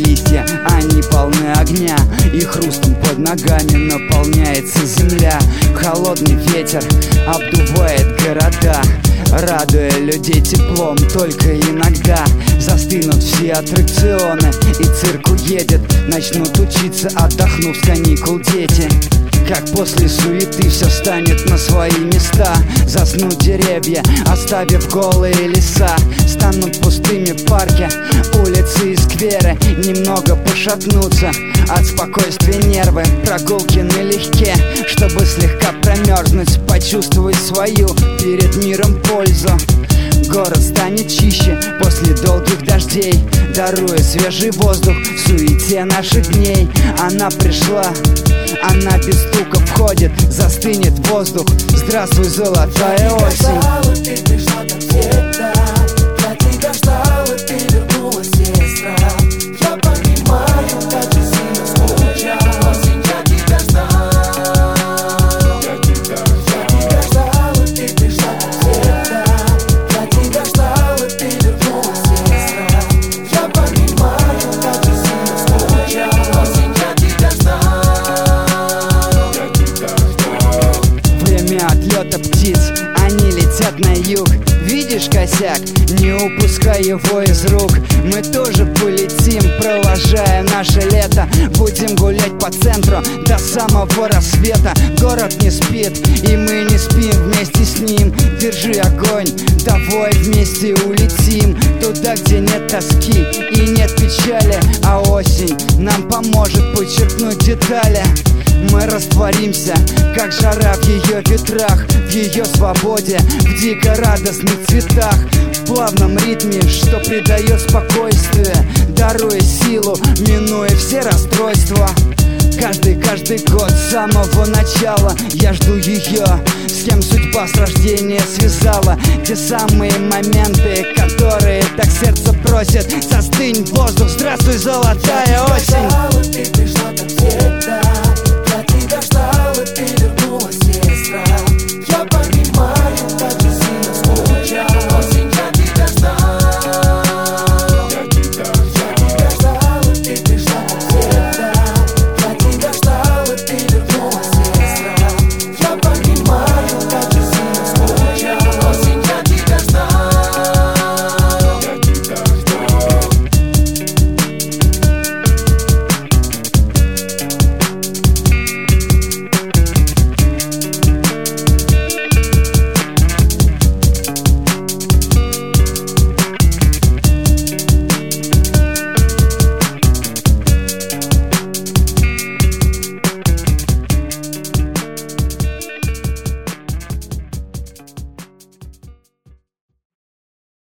листья, они полны огня, и хрустом под ногами наполняется земля. Холодный ветер обдувает города, радуя людей теплом. Только иногда застынут все аттракционы, и цирк уедет, начнут учиться, отдохнув с каникул дети. Как после суеты все станет на свои места. Заснут деревья, оставив голые леса. Станут пустыми парки, улицы и скверы. Немного пошатнутся от спокойствия нервы. Прогулки налегке, чтобы слегка промерзнуть, почувствовать свою перед миром пользу. Город станет чище после долгих дождей, даруя свежий воздух в суете наших дней. Она пришла, она без стука входит, застынет воздух. Здравствуй, золотая осень. Ты пришла как всегда, я тебя ждал, и ты вернулась, сестра. Я понимаю, как же сильно скучал. Осень, я тебя ждал, я тебя ждал, и ты пришла как всегда. Я тебя ждал, и ты вернулась, сестра. Я понимаю, как же сильно скучал. Осень, я тебя ждал, я тебя ждал. Время отлета птиц, они летят на юг. Видишь косяк? Не упускай его из рук. Мы тоже полетим, провожая наше лето. Будем гулять по центру до самого рассвета. Город не спит, и мы не спим вместе с ним. Держи огонь, давай вместе улетим туда, где нет тоски и нет печали. А осень нам поможет подчеркнуть детали. Мы растворимся, как жара в ее ветрах, в ее свободе, в дико радостных цветах, в плавном ритме, что придает спокойствие, даруя силу, минуя все расстройства. Каждый год с самого начала я жду ее, с кем судьба с рождения связала. Те самые моменты, которые так сердце просит. Застынь, воздух, здравствуй, золотая осень.